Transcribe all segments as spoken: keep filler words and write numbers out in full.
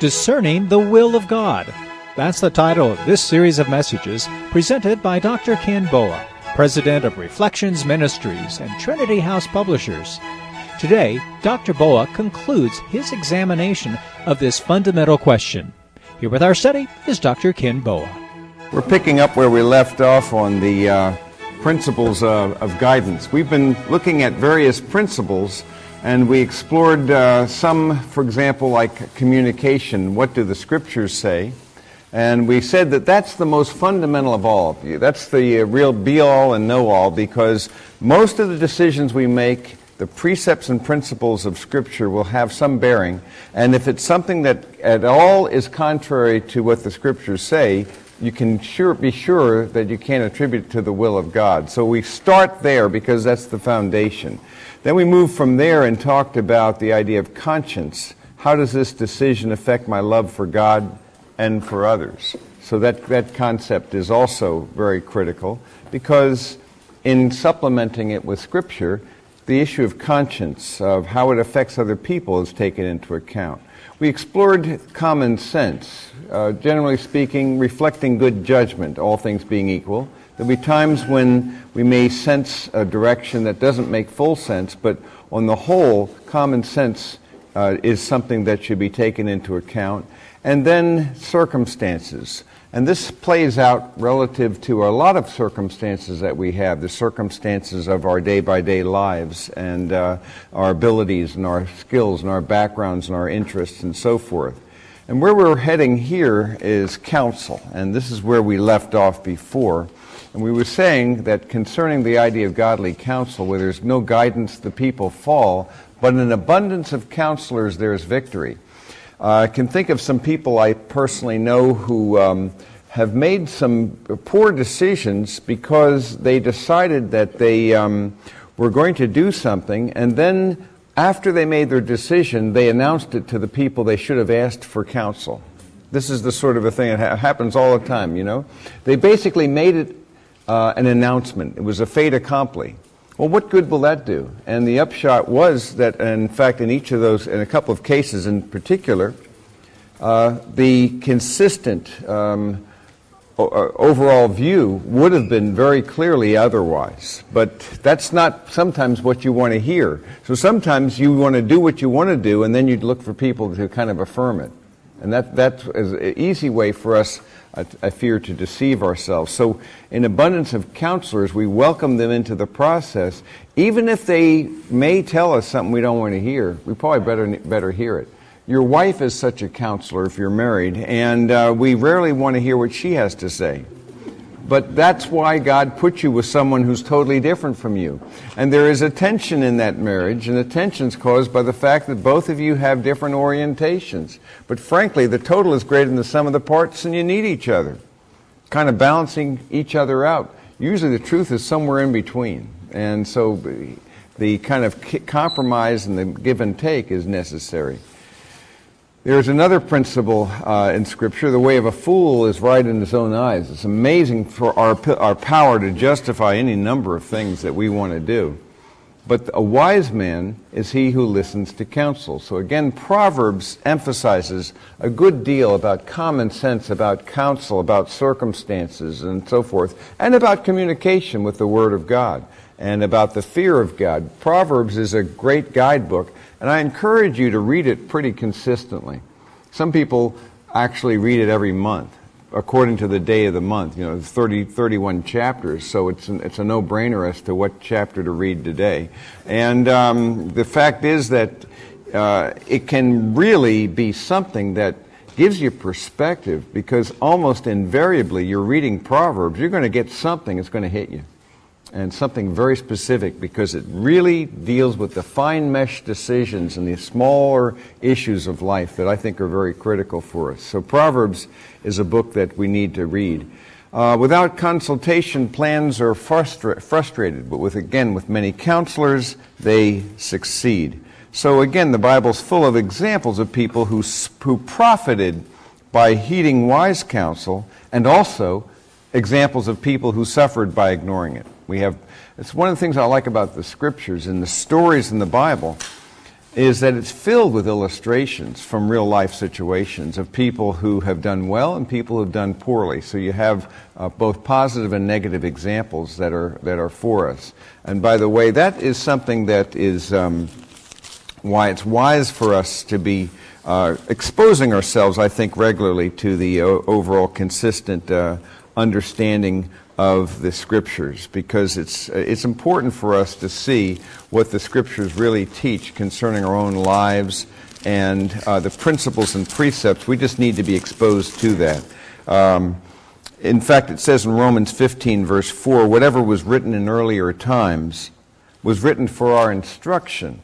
Discerning the Will of God. That's the title of this series of messages presented by Doctor Ken Boa, President of Reflections Ministries and Trinity House Publishers. Today, Doctor Boa concludes his examination of this fundamental question. Here with our study is Doctor Ken Boa. We're picking up where we left off on the uh, principles uh, of guidance. We've been looking at various principles, and we explored uh, some, for example, like communication. What do the Scriptures say? And we said that that's the most fundamental of all. That's the uh, real be-all and know-all, because most of the decisions we make, the precepts and principles of Scripture will have some bearing. And if it's something that at all is contrary to what the Scriptures say, you can sure be sure that you can't attribute it to the will of God. So we start there because that's the foundation. Then we moved from there and talked about the idea of conscience. How does this decision affect my love for God and for others? So that, that concept is also very critical, because in supplementing it with Scripture, the issue of conscience, of how it affects other people, is taken into account. We explored common sense, uh, generally speaking, reflecting good judgment, all things being equal. There'll be times when we may sense a direction that doesn't make full sense, but on the whole, common sense uh, is something that should be taken into account. And then circumstances. And this plays out relative to a lot of circumstances that we have, the circumstances of our day-by-day lives and uh, our abilities and our skills and our backgrounds and our interests and so forth. And where we're heading here is counsel, and this is where we left off before. And we were saying that concerning the idea of godly counsel, where there's no guidance, the people fall, but in an abundance of counselors there's victory. Uh, I can think of some people I personally know who um, have made some poor decisions because they decided that they um, were going to do something, and then after they made their decision, they announced it to the people they should have asked for counsel. This is the sort of a thing that ha- happens all the time, you know. They basically made it uh, an announcement. It was a fait accompli. Well, what good will that do? And the upshot was that, in fact, in each of those, in a couple of cases in particular, uh, the consistent um, o- overall view would have been very clearly otherwise. But that's not sometimes what you want to hear. So sometimes you want to do what you want to do, and then you look for people to kind of affirm it. And that that is an easy way for us, I, I fear, to deceive ourselves. So in abundance of counselors, we welcome them into the process. Even if they may tell us something we don't want to hear, we probably better better hear it. Your wife is such a counselor if you're married, and uh, we rarely want to hear what she has to say. But that's why God put you with someone who's totally different from you. And there is a tension in that marriage, and the tension's caused by the fact that both of you have different orientations. But frankly, the total is greater than the sum of the parts, and you need each other, kind of balancing each other out. Usually the truth is somewhere in between. And so the kind of compromise and the give and take is necessary. There's another principle uh, in Scripture. The way of a fool is right in his own eyes. It's amazing for our our power to justify any number of things that we want to do. But a wise man is he who listens to counsel. So again, Proverbs emphasizes a good deal about common sense, about counsel, about circumstances, and so forth, and about communication with the Word of God, and about the fear of God. Proverbs is a great guidebook, and I encourage you to read it pretty consistently. Some people actually read it every month, according to the day of the month. You know, thirty, thirty-one chapters, so it's an, it's a no-brainer as to what chapter to read today. And um, the fact is that uh, it can really be something that gives you perspective, because almost invariably you're reading Proverbs, you're going to get something that's going to hit you. And something very specific, because it really deals with the fine mesh decisions and the smaller issues of life that I think are very critical for us. So Proverbs is a book that we need to read. Uh, without consultation, plans are frustra- frustrated, but with again, with many counselors, they succeed. So again, the Bible's full of examples of people who who profited by heeding wise counsel, and also examples of people who suffered by ignoring it. We have, it's one of the things I like about the Scriptures and the stories in the Bible. is that it's filled with illustrations from real life situations of people who have done well and people who have done poorly. So you have uh, both positive and negative examples that are that are for us. And by the way, that is something that is um, why it's wise for us to be uh, exposing ourselves, I think, regularly to the uh, overall consistent uh, understanding of the Scriptures, because it's it's important for us to see what the Scriptures really teach concerning our own lives and uh, the principles and precepts. We just need to be exposed to that. Um, in fact, it says in Romans fifteen, verse four, whatever was written in earlier times was written for our instruction,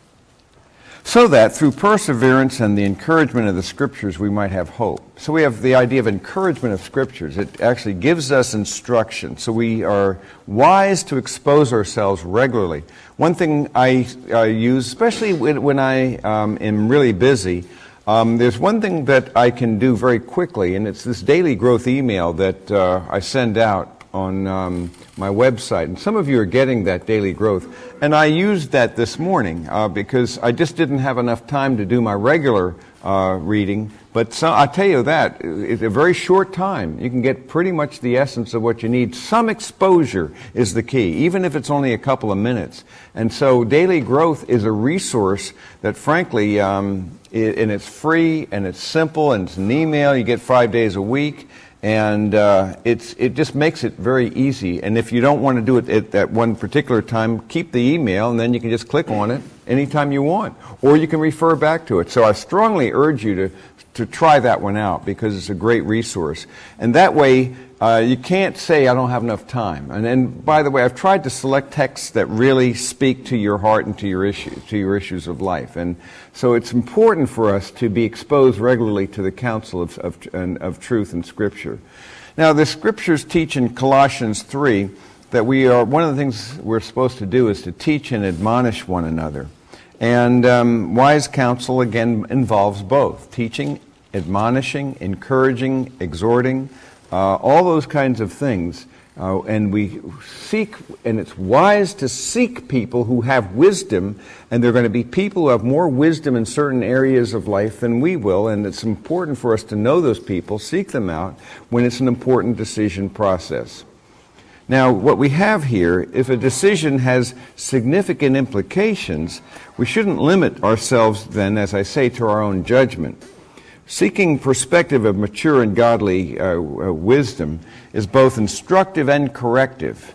so that through perseverance and the encouragement of the Scriptures we might have hope. So we have the idea of encouragement of Scriptures. It actually gives us instruction. So we are wise to expose ourselves regularly. One thing I uh, use, especially when, when I um, am really busy, um, there's one thing that I can do very quickly, and it's this daily growth email that uh, I send out on um, my website. And some of you are getting that daily growth. And I used that this morning uh, because I just didn't have enough time to do my regular uh, reading. But so, I'll tell you that, it's a very short time. You can get pretty much the essence of what you need. Some exposure is the key, even if it's only a couple of minutes. And so daily growth is a resource that, frankly, um, it, and it's free, and it's simple, and it's an email. You get five days a week. And uh, it's it just makes it very easy. And if you don't want to do it at that one particular time, keep the email, and then you can just click on it anytime you want. Or you can refer back to it. So I strongly urge you to, to try that one out, because it's a great resource. And that way, uh, you can't say, I don't have enough time. And then, by the way, I've tried to select texts that really speak to your heart and to your issues, to your issues of life. And so it's important for us to be exposed regularly to the counsel of, of, of truth and Scripture. Now, the Scriptures teach in Colossians three that we are, one of the things we're supposed to do is to teach and admonish one another. And um, wise counsel, again, involves both teaching, admonishing, encouraging, exhorting, uh, all those kinds of things. Uh, and we seek, and it's wise to seek people who have wisdom, and they're going to be people who have more wisdom in certain areas of life than we will, and it's important for us to know those people, seek them out, when it's an important decision process. Now, what we have here, if a decision has significant implications, we shouldn't limit ourselves then, as I say, to our own judgment. Seeking perspective of mature and godly uh, uh, wisdom is both instructive and corrective,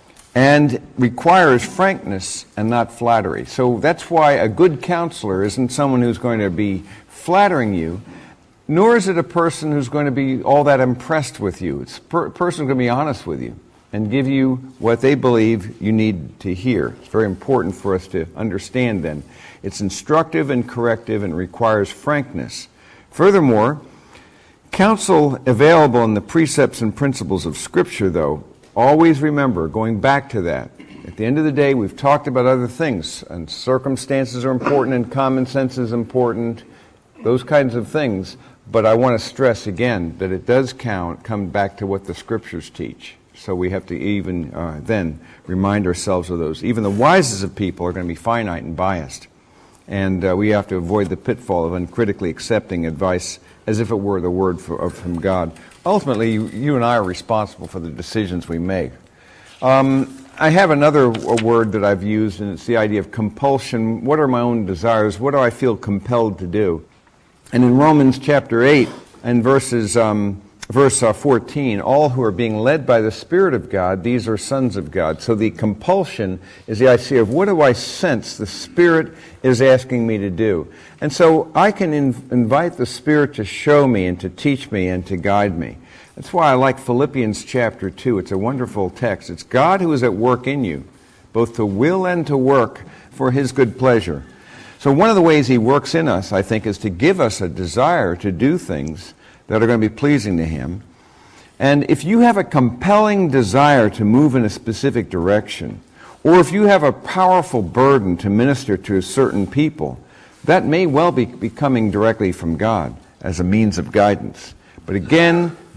and requires frankness and not flattery. So that's why a good counselor isn't someone who's going to be flattering you, nor is it a person who's going to be all that impressed with you. It's a per- person who's going to be honest with you and give you what they believe you need to hear. It's very important for us to understand then. It's instructive and corrective and requires frankness. Furthermore, counsel available in the precepts and principles of Scripture, though, always remember, going back to that, at the end of the day, we've talked about other things, and circumstances are important, and common sense is important, those kinds of things, but I want to stress again that it does count, come back to what the Scriptures teach. So we have to even uh, then remind ourselves of those. Even the wisest of people are going to be finite and biased. And uh, we have to avoid the pitfall of uncritically accepting advice as if it were the word for, from God. Ultimately, you, you and I are responsible for the decisions we make. Um, I have another word that I've used, and it's the idea of compulsion. What are my own desires? What do I feel compelled to do? And in Romans chapter eight and verses... Um, Verse uh, fourteen, all who are being led by the Spirit of God, these are sons of God. So the compulsion is the idea of what do I sense the Spirit is asking me to do. And so I can in- invite the Spirit to show me and to teach me and to guide me. That's why I like Philippians chapter two. It's a wonderful text. It's God who is at work in you, both to will and to work for His good pleasure. So one of the ways He works in us, I think, is to give us a desire to do things that are going to be pleasing to Him. And if you have a compelling desire to move in a specific direction, or if you have a powerful burden to minister to certain people, that may well be, be coming directly from God as a means of guidance. But again,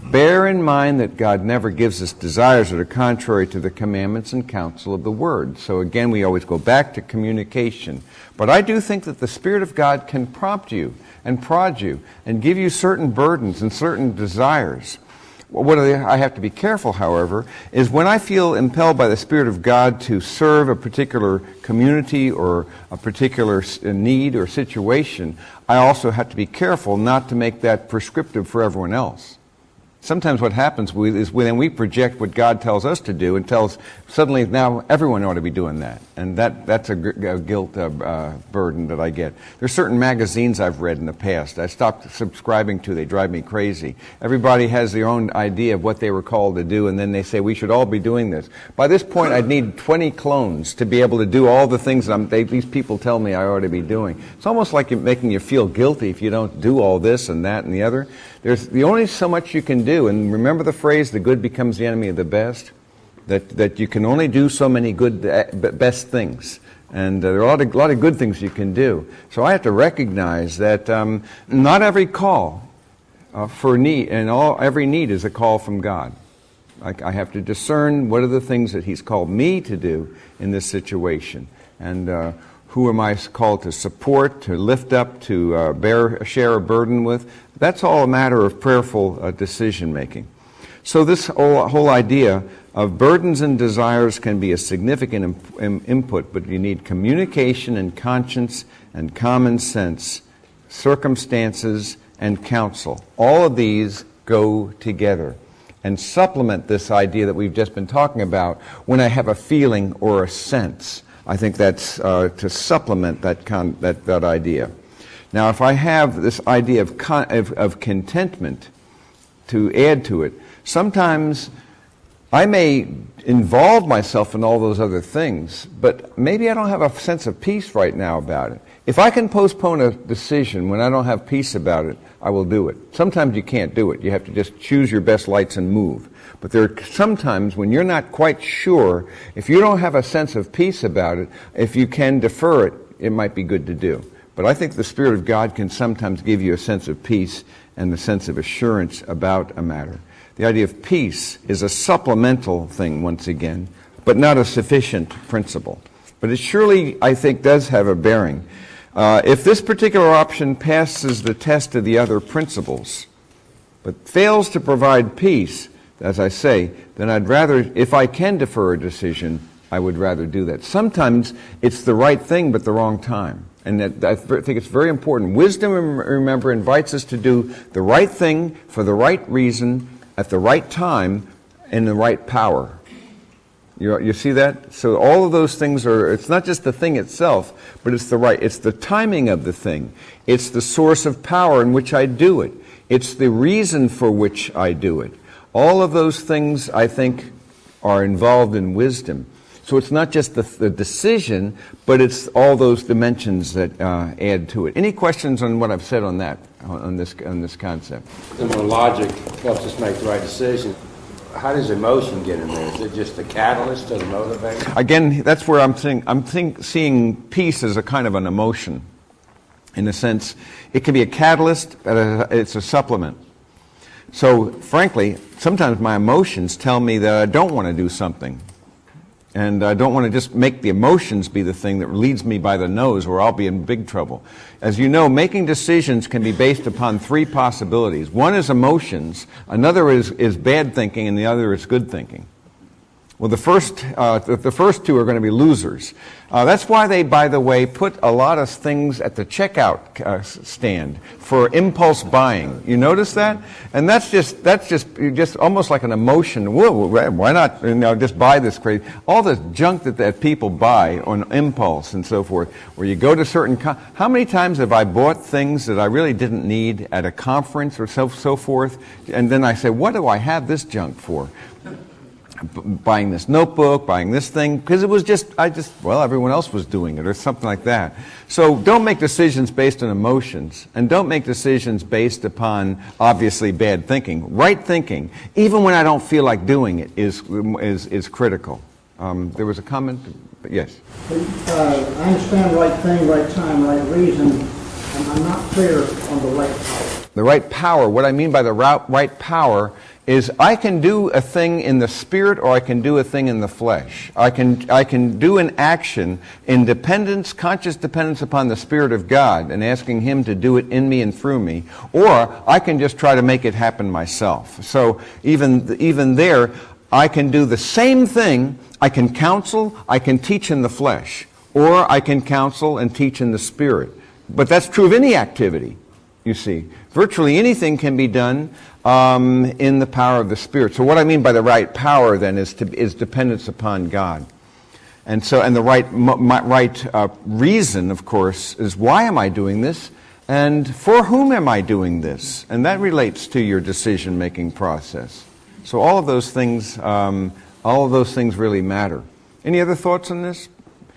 Bear in mind that God never gives us desires that are contrary to the commandments and counsel of the Word. So again, we always go back to communication. But I do think that the Spirit of God can prompt you and prod you and give you certain burdens and certain desires. What I have to be careful, however, is when I feel impelled by the Spirit of God to serve a particular community or a particular need or situation, I also have to be careful not to make that prescriptive for everyone else. Sometimes what happens is when we project what God tells us to do and tells, suddenly now everyone ought to be doing that. And that that's a, a guilt uh, uh, burden that I get. There's certain magazines I've read in the past I stopped subscribing to. They drive me crazy. Everybody has their own idea of what they were called to do, and then they say, we should all be doing this. By this point, I'd need twenty clones to be able to do all the things that I'm, they, these people tell me I ought to be doing. It's almost like you're making you feel guilty if you don't do all this and that and the other. There's the only so much you can do, and remember the phrase, the good becomes the enemy of the best? That that you can only do so many good, uh, best things. And uh, there are a lot, of, a lot of good things you can do. So I have to recognize that um, not every call uh, for need, and all every need is a call from God. I, I have to discern what are the things that He's called me to do in this situation. And uh, who am I called to support, to lift up, to uh, bear, share a burden with? That's all a matter of prayerful uh, decision-making. So this whole, whole idea of burdens and desires can be a significant imp- im- input, but you need communication and conscience and common sense, circumstances and counsel. All of these go together and supplement this idea that we've just been talking about when I have a feeling or a sense. I think that's uh, to supplement that, con- that that idea. Now, if I have this idea of, con- of of contentment to add to it, sometimes I may involve myself in all those other things, but maybe I don't have a sense of peace right now about it. If I can postpone a decision when I don't have peace about it, I will do it. Sometimes you can't do it. You have to just choose your best lights and move. But there are sometimes when you're not quite sure, if you don't have a sense of peace about it, if you can defer it, it might be good to do. But I think the Spirit of God can sometimes give you a sense of peace and a sense of assurance about a matter. The idea of peace is a supplemental thing, once again, but not a sufficient principle. But it surely, I think, does have a bearing. Uh, if this particular option passes the test of the other principles, but fails to provide peace, as I say, then I'd rather, if I can defer a decision, I would rather do that. Sometimes it's the right thing, but the wrong time. And that, I think it's very important. Wisdom, remember, invites us to do the right thing for the right reason, at the right time, in the right power. You, you see that? So all of those things are, it's not just the thing itself, but it's the right, it's the timing of the thing. It's the source of power in which I do it. It's the reason for which I do it. All of those things, I think, are involved in wisdom. So it's not just the, the decision, but it's all those dimensions that uh, add to it. Any questions on what I've said on that, on this, on this concept? And when logic helps us make the right decision, how does emotion get in there? Is it just the catalyst or the motivator? Again, that's where I'm think, I'm think, seeing peace as a kind of an emotion. In a sense, it can be a catalyst, but it's a supplement. So, frankly, sometimes my emotions tell me that I don't want to do something. And I don't want to just make the emotions be the thing that leads me by the nose, or I'll be in big trouble. As you know, making decisions can be based upon three possibilities. One is emotions, another is, is bad thinking, and the other is good thinking. Well, the first, uh, the, the first two are going to be losers. Uh, that's why they, by the way, put a lot of things at the checkout uh, stand for impulse buying. You notice that? And that's just that's just just almost like an emotion. Whoa, why not? You know, just buy this crazy. All the junk that, that people buy on impulse and so forth. Where you go to certain. Co- How many times have I bought things that I really didn't need at a conference or so so forth? And then I say, what do I have this junk for? Buying this notebook, buying this thing, because it was just, I just, well, everyone else was doing it or something like that. So don't make decisions based on emotions, and don't make decisions based upon, obviously, bad thinking. Right thinking, even when I don't feel like doing it, is is, is critical. Um, there was a comment? Yes? Uh, I understand right thing, right time, right reason, and I'm not clear on the right power. The right power, what I mean by the right power is I can do a thing in the spirit or I can do a thing in the flesh. I can I can do an action in dependence, conscious dependence upon the Spirit of God and asking Him to do it in me and through me, or I can just try to make it happen myself. So even even there, I can do the same thing. I can counsel, I can teach in the flesh, or I can counsel and teach in the Spirit. But that's true of any activity, you see. Virtually anything can be done um, in the power of the Spirit. So what I mean by the right power, then, is to, is dependence upon God. And so, and the right my, right uh, reason, of course, is why am I doing this, and for whom am I doing this? And that relates to your decision-making process. So all of those things, um, all of those things really matter. Any other thoughts on this?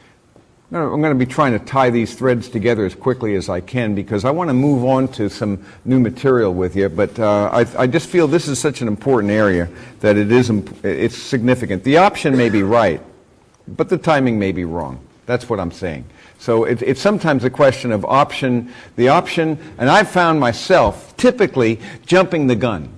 I'm going to be trying to tie these threads together as quickly as I can because I want to move on to some new material with you. But uh, I, I just feel this is such an important area that it is imp- it's significant. The option may be right, but the timing may be wrong. That's what I'm saying. So it, it's sometimes a question of option, the option, and I've found myself typically jumping the gun.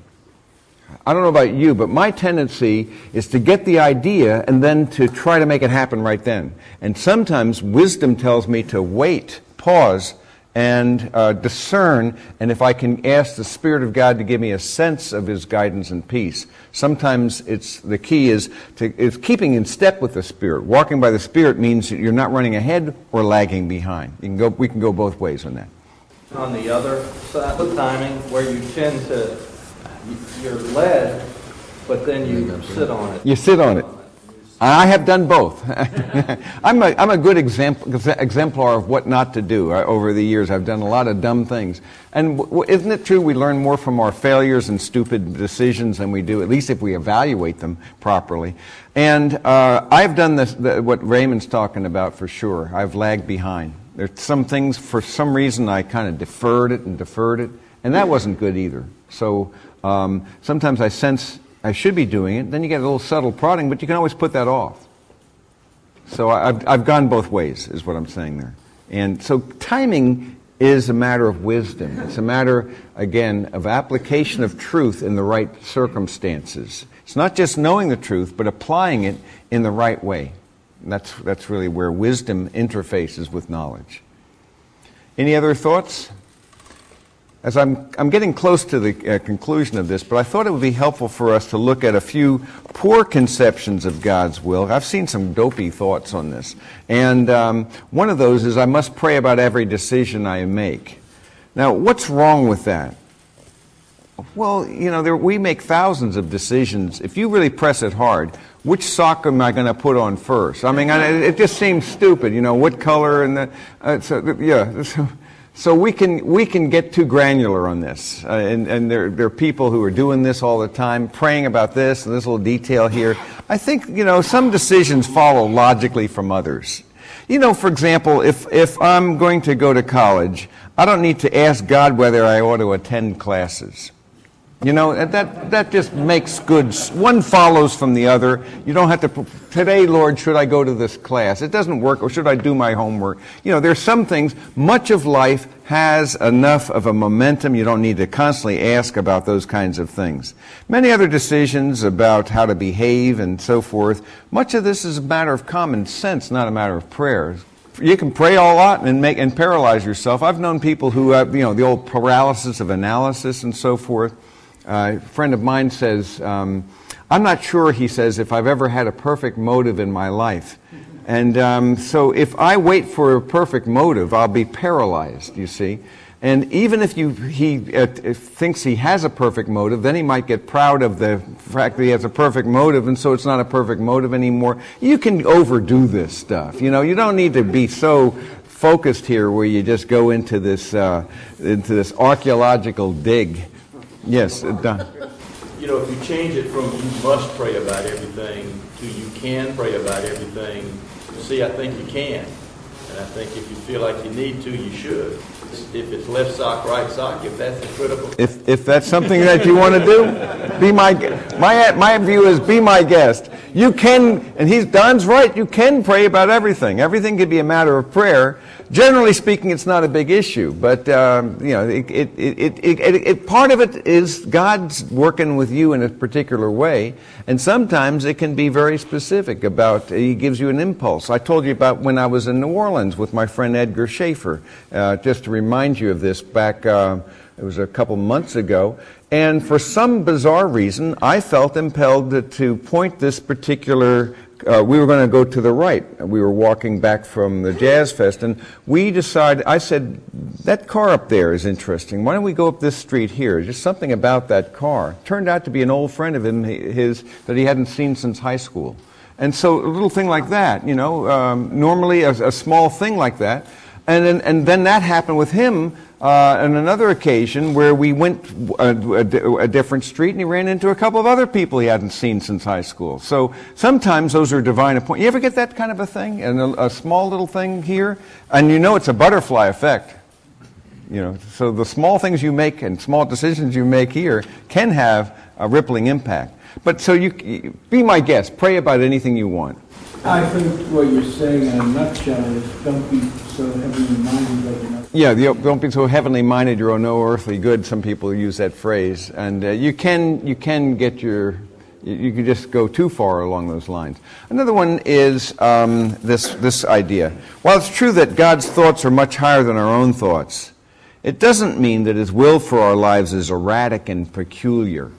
I don't know about you, but my tendency is to get the idea and then to try to make it happen right then. And sometimes wisdom tells me to wait, pause, and uh, discern, and if I can ask the Spirit of God to give me a sense of His guidance and peace. Sometimes it's the key is to is keeping in step with the Spirit. Walking by the Spirit means that you're not running ahead or lagging behind. You can go, we can go both ways on that. On the other side of timing, where you tend to you're led, but then you sit on it. You sit on it. I have done both. I'm a I'm a good example, exemplar of what not to do. Over the years, I've done a lot of dumb things. And w- isn't it true we learn more from our failures and stupid decisions than we do, at least if we evaluate them properly? And uh, I've done this, the, what Raymond's talking about for sure. I've lagged behind. There's some things, for some reason, I kind of deferred it and deferred it. And that wasn't good either. So um, sometimes I sense I should be doing it. Then you get a little subtle prodding, but you can always put that off. So I've, I've gone both ways, is what I'm saying there. And so timing is a matter of wisdom. It's a matter, again, of application of truth in the right circumstances. It's not just knowing the truth, but applying it in the right way. And that's, that's really where wisdom interfaces with knowledge. Any other thoughts? As I'm, I'm getting close to the uh, conclusion of this, but I thought it would be helpful for us to look at a few poor conceptions of God's will. I've seen some dopey thoughts on this. And um, one of those is I must pray about every decision I make. Now, what's wrong with that? Well, you know, there, we make thousands of decisions. If you really press it hard, which sock am I going to put on first? I mean, I, it just seems stupid, you know, what color and the, uh, so, yeah. So, So we can we can get too granular on this, uh, and, and there, there are people who are doing this all the time, praying about this and this little detail here. I think, you know, some decisions follow logically from others. You know, for example, if, if I'm going to go to college, I don't need to ask God whether I ought to attend classes. You know, that that just makes good. One follows from the other. You don't have to, today, Lord, should I go to this class? It doesn't work. Or should I do my homework? You know, there's some things, much of life has enough of a momentum. You don't need to constantly ask about those kinds of things. Many other decisions about how to behave and so forth, much of this is a matter of common sense, not a matter of prayer. You can pray a lot and make and paralyze yourself. I've known people who have, you know, the old paralysis of analysis and so forth. Uh, a friend of mine says, um, I'm not sure, he says, if I've ever had a perfect motive in my life. And um, so if I wait for a perfect motive, I'll be paralyzed, you see. And even if you, he uh, thinks he has a perfect motive, then he might get proud of the fact that he has a perfect motive, and so it's not a perfect motive anymore. You can overdo this stuff. You know, you don't need to be so focused here where you just go into this, uh, into this archaeological dig. Yes, Don. You know, if you change it from you must pray about everything to you can pray about everything, see, I think you can. And I think if you feel like you need to, you should. If it's left sock, right sock, if that's the critical... If if that's something that you want to do, be my... My my view is be my guest. You can, and he's Don's right, you can pray about everything. Everything can be a matter of prayer. generally speaking, it's not a big issue. But um, you know, it, it, it, it, it, it, part of it is God's working with you in a particular way, and sometimes it can be very specific about. He gives you an impulse. I told you about when I was in New Orleans with my friend Edgar Schaefer. Uh, just to remind you of this, back uh, it was a couple months ago. And for some bizarre reason, I felt impelled to, to point this particular, uh, we were going to go to the right. We were walking back from the Jazz Fest, and we decided, I said, that car up there is interesting. Why don't we go up this street here? Just something about that car. Turned out to be an old friend of him, his, that he hadn't seen since high school. And so a little thing like that, you know, um, normally a, a small thing like that. And then, and then that happened with him uh, on another occasion where we went a, a, a different street and he ran into a couple of other people he hadn't seen since high school. So sometimes those are divine appointments. You ever get that kind of a thing? And a, a small little thing here? And you know it's a butterfly effect. You know, so the small things you make and small decisions you make here can have a rippling impact. But so you, be my guest. Pray about anything you want. I think what you're saying in a nutshell is don't be so heavily minded that you're not. Yeah, the, don't be so heavenly minded you're no earthly good. Some people use that phrase. And uh, you can you can get your, you, you can just go too far along those lines. Another one is um, this, this idea. While it's true that God's thoughts are much higher than our own thoughts, it doesn't mean that His will for our lives is erratic and peculiar.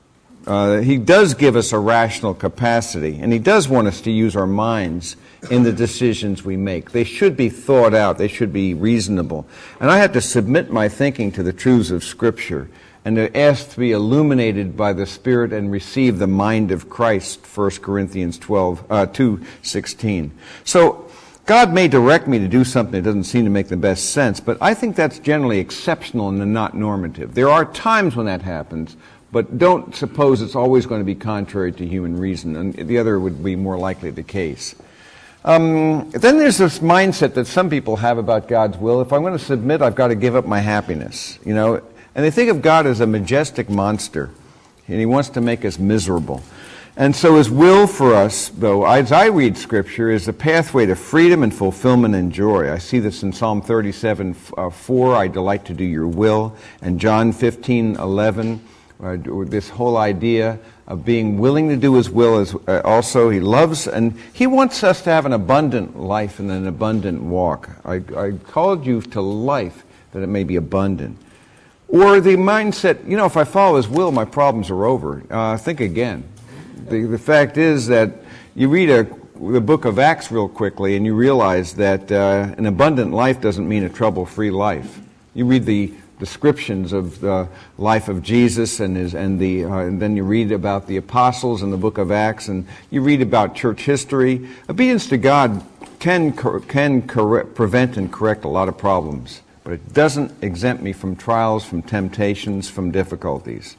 Uh, he does give us a rational capacity, and He does want us to use our minds in the decisions we make. They should be thought out. They should be reasonable. And I have to submit my thinking to the truths of Scripture and to ask to be illuminated by the Spirit and receive the mind of Christ, First Corinthians twelve, uh, two sixteen. So God may direct me to do something that doesn't seem to make the best sense, but I think that's generally exceptional and not normative. There are times when that happens, but don't suppose it's always going to be contrary to human reason, and the other would be more likely the case. Um, then there's this mindset that some people have about God's will. If I'm going to submit, I've got to give up my happiness, you know. And they think of God as a majestic monster, and He wants to make us miserable. And so His will for us, though, as I read Scripture, is a pathway to freedom and fulfillment and joy. I see this in Psalm thirty-seven four, I delight to do your will, and John fifteen eleven. Uh, this whole idea of being willing to do His will is uh, also He loves, and He wants us to have an abundant life and an abundant walk. I, I called you to life that it may be abundant. Or the mindset, you know, if I follow His will, my problems are over. Uh, think again. The, the fact is that you read a, the book of Acts real quickly and you realize that uh, an abundant life doesn't mean a trouble-free life. You read the descriptions of the life of Jesus, and his, and the uh, and then you read about the apostles in the book of Acts, and you read about church history. Obedience to God can can correct, prevent and correct a lot of problems, but it doesn't exempt me from trials, from temptations, from difficulties.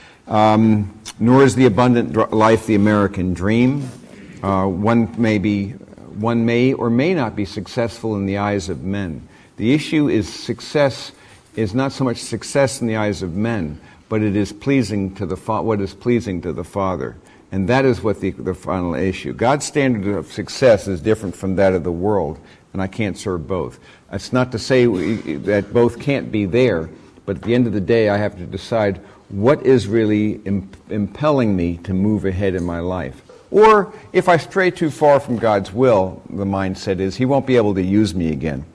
Um, nor is the abundant life the American dream. Uh, one may be, one may or may not be successful in the eyes of men. The issue is success. Is not so much success in the eyes of men, but it is pleasing to the fa- what is pleasing to the Father. And that is what the, the final issue. God's standard of success is different from that of the world, and I can't serve both. That's not to say we, that both can't be there, but at the end of the day, I have to decide what is really imp- impelling me to move ahead in my life. Or if I stray too far from God's will, the mindset is He won't be able to use me again.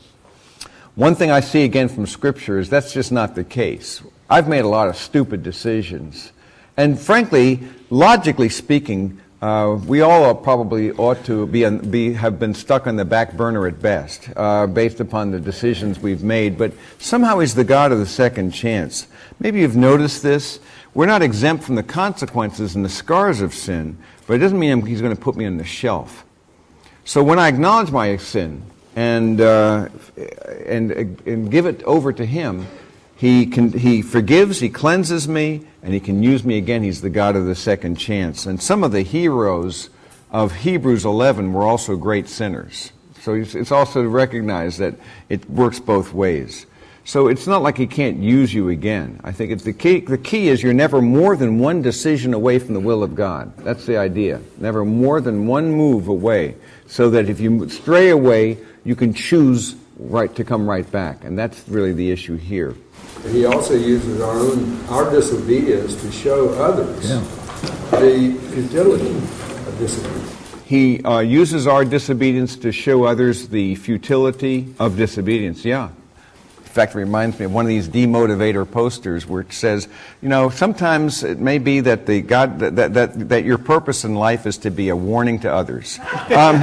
One thing I see again from Scripture is that's just not the case. I've made a lot of stupid decisions. And frankly, logically speaking, uh, we all probably ought to be, be have been stuck on the back burner at best, uh, based upon the decisions we've made. But somehow He's the God of the second chance. Maybe you've noticed this. We're not exempt from the consequences and the scars of sin, but it doesn't mean He's going to put me on the shelf. So when I acknowledge my sin, and uh, and and give it over to Him, He can He forgives, He cleanses me, and He can use me again. He's the God of the second chance. And some of the heroes of Hebrews eleven were also great sinners. So it's also to recognize that it works both ways. So it's not like He can't use you again. I think it's the key. The key is you're never more than one decision away from the will of God. That's the idea. Never more than one move away, so that if you stray away, you can choose right to come right back. And that's really the issue here. He also uses our own our disobedience to show others yeah. the futility of disobedience. He uh, uses our disobedience to show others the futility of disobedience. Yeah. In fact, it reminds me of one of these demotivator posters where it says, you know, sometimes it may be that the God that that that your purpose in life is to be a warning to others. Um,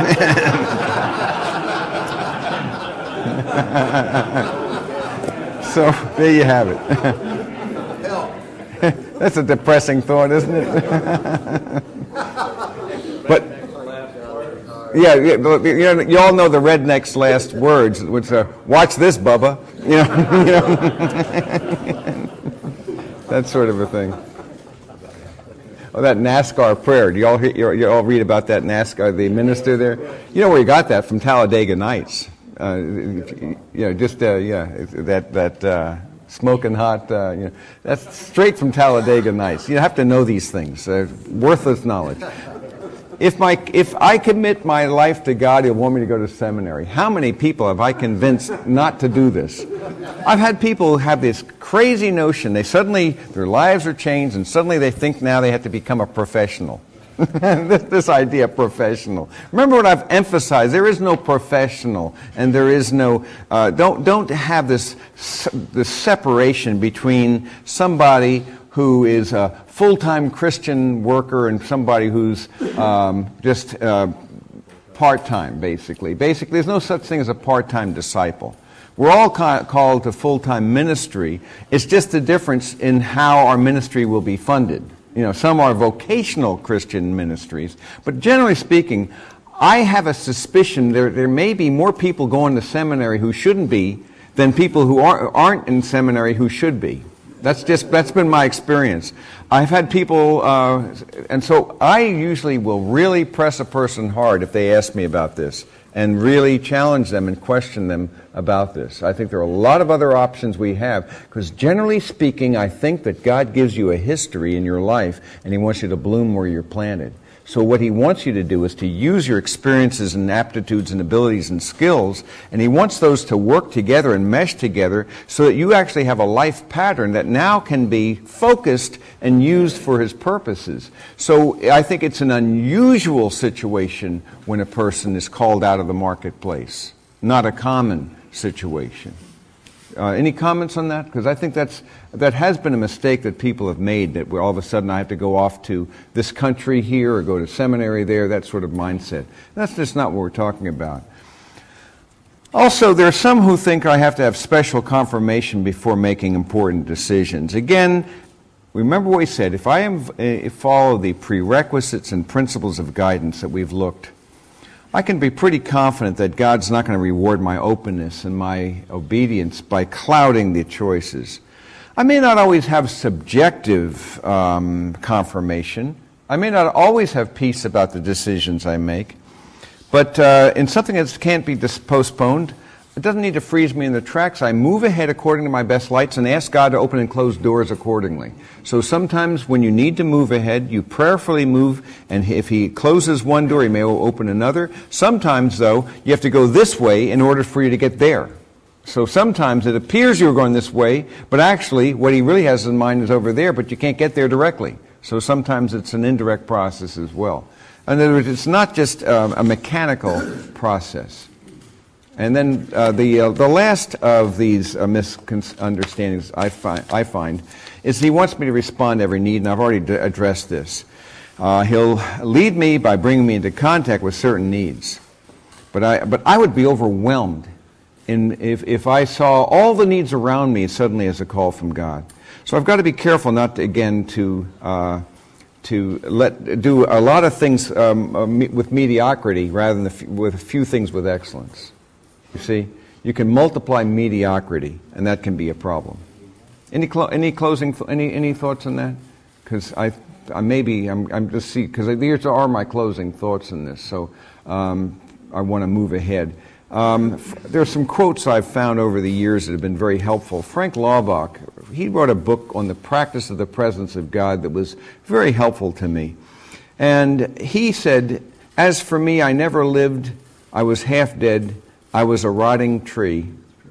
so there you have it. That's a depressing thought, isn't it? But yeah, you know, you all know the redneck's last words, which are, "Watch this, Bubba." You know, you know? That sort of a thing. Oh, that NASCAR prayer. Do you all hear, you all read about that NASCAR, the minister there? You know where he got that? From Talladega Nights. Uh, you know, just uh, yeah, that that uh, smoking hot. Uh, you know, that's straight from Talladega Nights. You have to know these things. Uh, worthless knowledge. If my if I commit my life to God, He'll want me to go to seminary. How many people have I convinced not to do this? I've had people have this crazy notion. They suddenly, their lives are changed, and suddenly they think now they have to become a professional. this, this idea of professional. Remember what I've emphasized. There is no professional, and there is no, uh, don't, don't have this, this separation between somebody who is a full-time Christian worker and somebody who's um, just uh, part-time, basically. Basically, there's no such thing as a part-time disciple. We're all ca- called to full-time ministry. It's just the difference in how our ministry will be funded. You know, some are vocational Christian ministries, but generally speaking, I have a suspicion there, there may be more people going to seminary who shouldn't be than people who are, aren't in seminary who should be. That's just, that's been my experience. I've had people, uh, and so I usually will really press a person hard if they ask me about this and really challenge them and question them about this. I think there are a lot of other options we have, because generally speaking, I think that God gives you a history in your life and He wants you to bloom where you're planted. So what He wants you to do is to use your experiences and aptitudes and abilities and skills, and He wants those to work together and mesh together so that you actually have a life pattern that now can be focused and used for His purposes. So I think it's an unusual situation when a person is called out of the marketplace, not a common situation. Uh, any comments on that? Because I think that's that has been a mistake that people have made, that all of a sudden I have to go off to this country here or go to seminary there, that sort of mindset. That's just not what we're talking about. Also, there are some who think I have to have special confirmation before making important decisions. Again, remember what we said. If I am, uh, follow the prerequisites and principles of guidance that we've looked, I can be pretty confident that God's not going to reward my openness and my obedience by clouding the choices. I may not always have subjective um, confirmation. I may not always have peace about the decisions I make. But uh, in something that can't be dis- postponed, it doesn't need to freeze me in the tracks. I move ahead according to my best lights and ask God to open and close doors accordingly. So sometimes when you need to move ahead, you prayerfully move, and if He closes one door, He may open another. Sometimes, though, you have to go this way in order for you to get there. So sometimes it appears you're going this way, but actually what He really has in mind is over there, but you can't get there directly. So sometimes it's an indirect process as well. In other words, it's not just um, a mechanical process. And then uh, the uh, the last of these uh, misunderstandings I find, I find is He wants me to respond to every need, and I've already d- addressed this. Uh, he'll lead me by bringing me into contact with certain needs. But I but I would be overwhelmed in if, if I saw all the needs around me suddenly as a call from God. So I've got to be careful not to, again, to uh, to let do a lot of things um, uh, me, with mediocrity rather than the f- with a few things with excellence. You see, you can multiply mediocrity, and that can be a problem. Any clo- any closing th- any any thoughts on that? Because I, I maybe I'm I'm just see because these are my closing thoughts in this. So um, I want to move ahead. Um, f- there are some quotes I've found over the years that have been very helpful. Frank Laubach, he wrote a book on the practice of the presence of God that was very helpful to me, and he said, "As for me, I never lived. I was half dead. I was a rotting tree.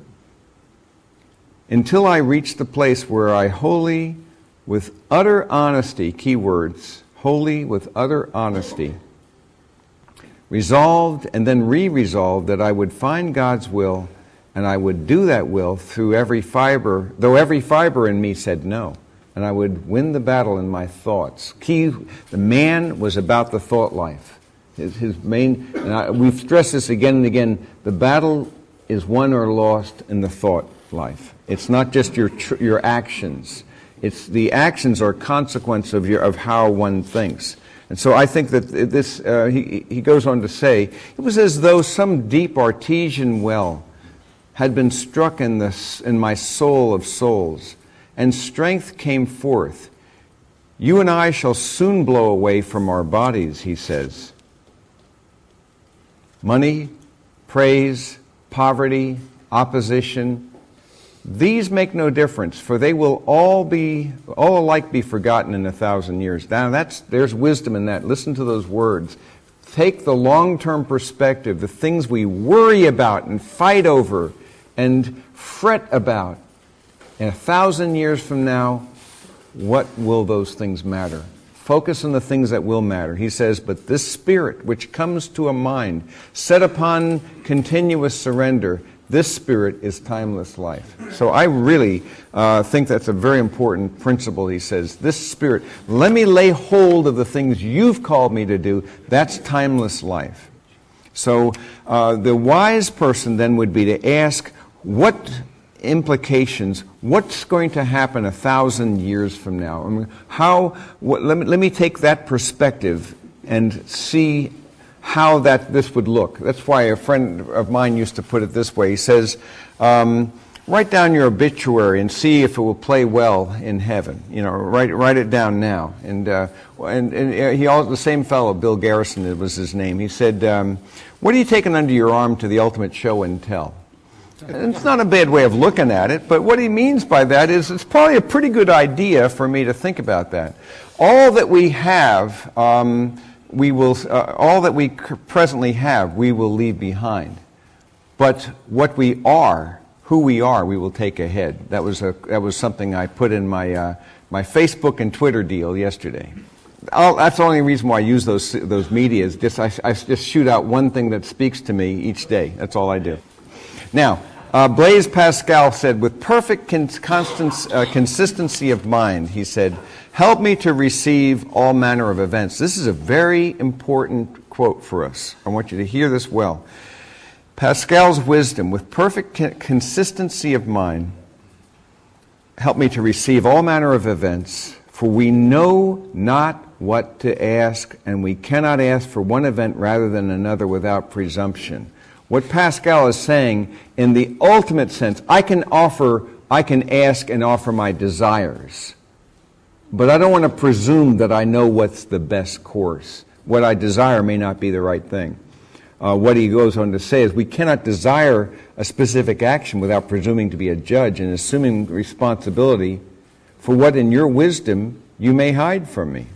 Until I reached the place where I wholly, with utter honesty, key words, wholly with utter honesty, resolved and then re-resolved that I would find God's will and I would do that will through every fiber, though every fiber in me said no. And I would win the battle in my thoughts. Key, the man was about the thought life. His, his main, and I, we've stressed this again and again, the battle is won or lost in the thought life. It's not just your tr- your actions. It's the actions are a consequence of your of how one thinks. And so I think that this, uh, he, he goes on to say, it was as though some deep artesian well had been struck in, the, in my soul of souls, and strength came forth. You and I shall soon blow away from our bodies, he says. Money, praise, poverty, opposition, these make no difference, for they will all be all alike be forgotten in a thousand years. Now that's there's wisdom in that. Listen to those words. Take the long-term perspective, the things we worry about and fight over and fret about. In a thousand years from now, what will those things matter? Focus on the things that will matter. He says, but this spirit which comes to a mind set upon continuous surrender, this spirit is timeless life. So I really uh, think that's a very important principle. He says, this spirit, let me lay hold of the things you've called me to do. That's timeless life. So uh, the wise person then would be to ask, what implications, what's going to happen a thousand years from now? I mean, how, what, let me, let me take that perspective and see how that this would look. That's why a friend of mine used to put it this way. He says, um, write down your obituary and see if it will play well in heaven. You know, write write it down now. And uh, and, and he also, the same fellow, Bill Garrison, it was his name. He said, um, what are you taking under your arm to the ultimate show and tell? And it's not a bad way of looking at it, but what he means by that is it's probably a pretty good idea for me to think about that. All that we have, um, we will, uh, all that we presently have, we will leave behind. But what we are, who we are, we will take ahead. That was a, that was something I put in my uh, my Facebook and Twitter deal yesterday. I'll, that's the only reason why I use those those medias. Just I, I just shoot out one thing that speaks to me each day. That's all I do. Now, uh, Blaise Pascal said, with perfect con- constance, uh, consistency of mind, he said, help me to receive all manner of events. This is a very important quote for us. I want you to hear this well. Pascal's wisdom, with perfect con- consistency of mind, help me to receive all manner of events, for we know not what to ask, and we cannot ask for one event rather than another without presumption. What Pascal is saying, in the ultimate sense, I can offer, I can ask and offer my desires. But I don't want to presume that I know what's the best course. What I desire may not be the right thing. Uh, what he goes on to say is we cannot desire a specific action without presuming to be a judge and assuming responsibility for what in your wisdom you may hide from me.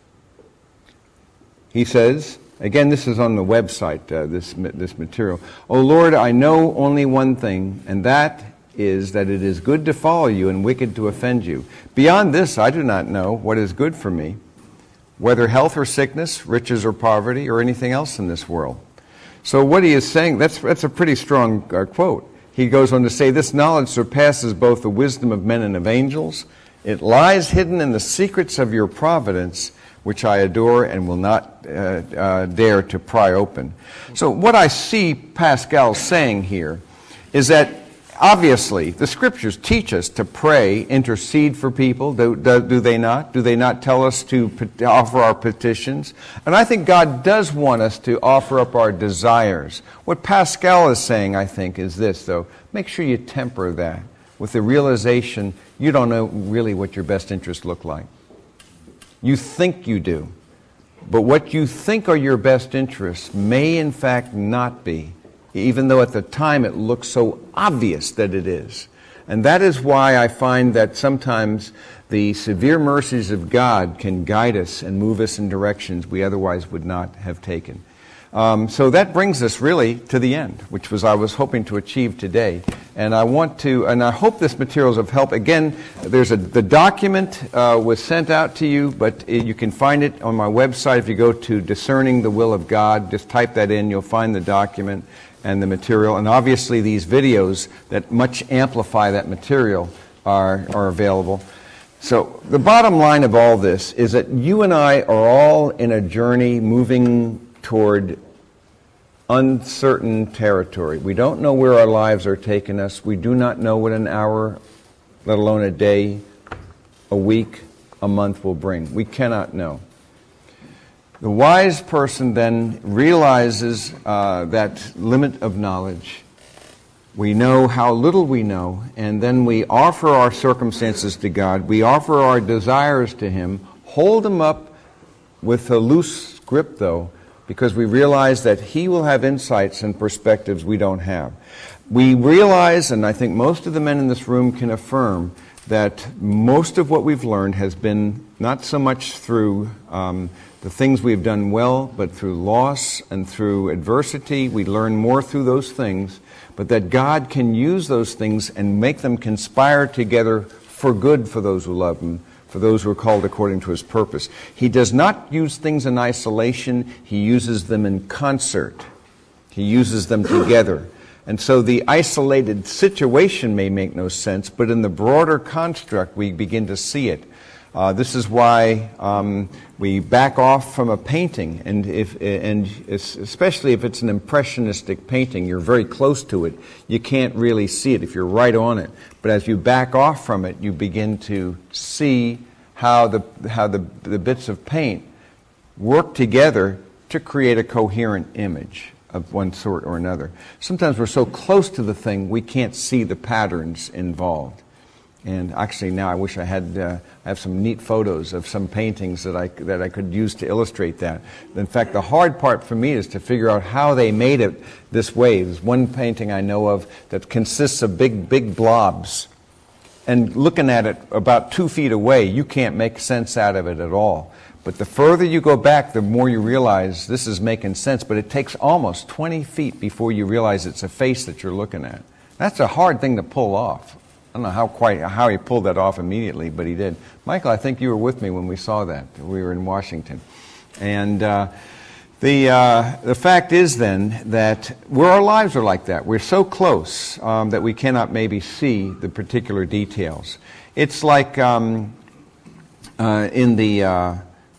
He says, again, this is on the website, uh, this this material. O Lord, I know only one thing, and that is that it is good to follow you and wicked to offend you. Beyond this, I do not know what is good for me, whether health or sickness, riches or poverty, or anything else in this world. So what he is saying, that's, that's a pretty strong uh, quote. He goes on to say, this knowledge surpasses both the wisdom of men and of angels. It lies hidden in the secrets of your providence, which I adore and will not uh, uh, dare to pry open. So what I see Pascal saying here is that obviously the Scriptures teach us to pray, intercede for people. Do, do, do they not? Do they not tell us to, pet- to offer our petitions? And I think God does want us to offer up our desires. What Pascal is saying, I think, is this, though. Make sure you temper that with the realization you don't know really what your best interests look like. You think you do. But what you think are your best interests may in fact not be, even though at the time it looks so obvious that it is. And that is why I find that sometimes the severe mercies of God can guide us and move us in directions we otherwise would not have taken. Um, so that brings us really to the end, which was I was hoping to achieve today. And I want to, and I hope this material is of help. Again, there's a, the document uh, was sent out to you, but it, you can find it on my website. If you go to Discerning the Will of God, just type that in, you'll find the document and the material. And obviously these videos that much amplify that material are, are available. So the bottom line of all this is that you and I are all in a journey moving toward uncertain territory. We don't know where our lives are taking us. We do not know what an hour, let alone a day, a week, a month will bring. We cannot know. The wise person then realizes uh, that limit of knowledge. We know how little we know, and then we offer our circumstances to God. We offer our desires to Him, hold them up with a loose grip, though, because we realize that He will have insights and perspectives we don't have. We realize, and I think most of the men in this room can affirm, that most of what we've learned has been not so much through um, the things we've done well, but through loss and through adversity. We learn more through those things, but that God can use those things and make them conspire together for good for those who love Him, for those who are called according to His purpose. He does not use things in isolation. He uses them in concert. He uses them together. And so the isolated situation may make no sense, but in the broader construct, we begin to see it. Uh, this is why um, we back off from a painting, and if and especially if it's an impressionistic painting, you're very close to it. You can't really see it if you're right on it. But as you back off from it, you begin to see how the how the the bits of paint work together to create a coherent image of one sort or another. Sometimes we're so close to the thing we can't see the patterns involved. And actually now I wish I had uh, I have some neat photos of some paintings that I that I could use to illustrate that. In fact, the hard part for me is to figure out how they made it this way. There's one painting I know of that consists of big big blobs, and looking at it about two feet away, you can't make sense out of it at all. But the further you go back, the more you realize this is making sense. But it takes almost twenty feet before you realize it's a face that you're looking at. That's a hard thing to pull off. I don't know how quite how he pulled that off immediately, but he did. Michael, I think you were with me when we saw that. We were in Washington. And uh, the uh, the fact is then that where our lives are like that, we're so close um, that we cannot maybe see the particular details. It's like um, uh, in the, uh,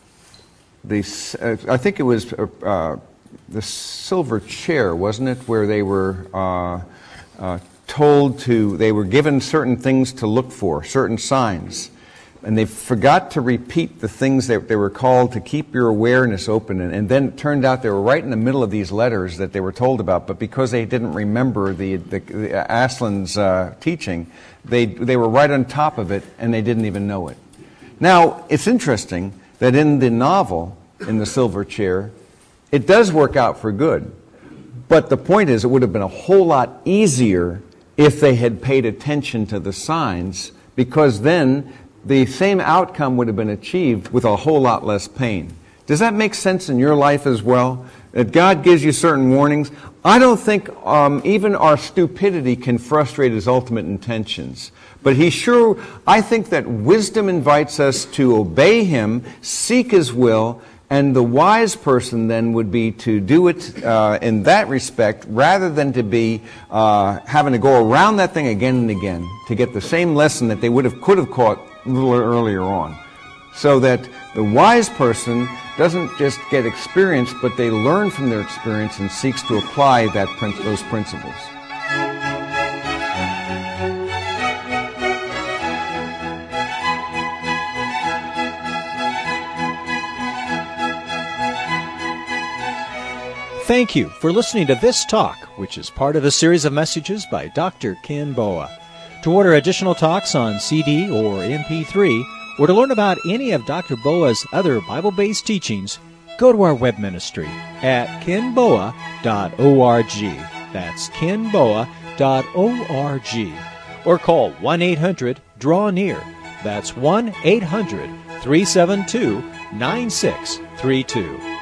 the uh, I think it was uh, the silver chair, wasn't it, where they were uh, uh, told to, they were given certain things to look for, certain signs. And they forgot to repeat the things that they were called to keep your awareness open. And, and then it turned out they were right in the middle of these letters that they were told about. But because they didn't remember the, the, the Aslan's uh, teaching, they, they were right on top of it and they didn't even know it. Now, it's interesting that in the novel, in The Silver Chair, it does work out for good. But the point is, it would have been a whole lot easier if they had paid attention to the signs, because then the same outcome would have been achieved with a whole lot less pain. Does that make sense in your life as well? That God gives you certain warnings? I don't think um, even our stupidity can frustrate His ultimate intentions. But He sure, I think that wisdom invites us to obey Him, seek His will, and the wise person then would be to do it uh, in that respect rather than to be uh, having to go around that thing again and again to get the same lesson that they would have could have caught a little earlier on. So that the wise person doesn't just get experience, but they learn from their experience and seeks to apply that those principles. Thank you for listening to this talk, which is part of a series of messages by Doctor Ken Boa. To order additional talks on C D or M P three, or to learn about any of Doctor Boa's other Bible-based teachings, go to our web ministry at ken boa dot org. That's ken boa dot org. Or call one eight hundred draw near. That's one eight hundred three seven two nine six three two.